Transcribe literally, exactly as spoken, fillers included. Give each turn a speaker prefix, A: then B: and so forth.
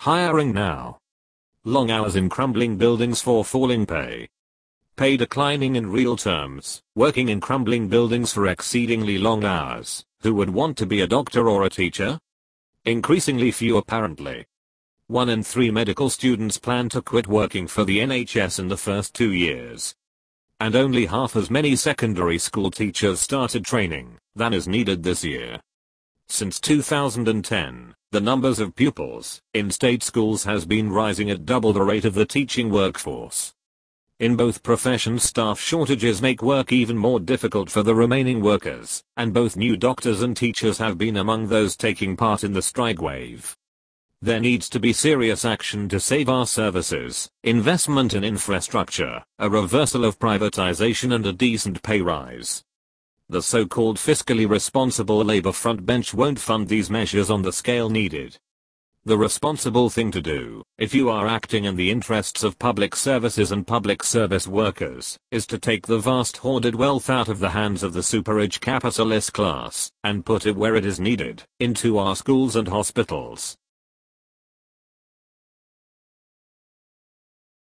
A: Hiring now. Long hours in crumbling buildings for falling pay. Pay declining in real terms, working in crumbling buildings for exceedingly long hours. Who would want to be a doctor or a teacher? Increasingly few apparently. One in three medical students plan to quit working for the N H S in the first two years. And only half as many secondary school teachers started training than is needed this year. Since two thousand ten, the numbers of pupils in state schools has been rising at double the rate of the teaching workforce. In both professions, staff shortages make work even more difficult for the remaining workers, and both new doctors and teachers have been among those taking part in the strike wave. There needs to be serious action to save our services, investment in infrastructure, a reversal of privatization and a decent pay rise. The so-called fiscally responsible Labour frontbench won't fund these measures on the scale needed. The responsible thing to do, if you are acting in the interests of public services and public service workers, is to take the vast hoarded wealth out of the hands of the super-rich capitalist class, and put it where it is needed, into our schools and hospitals.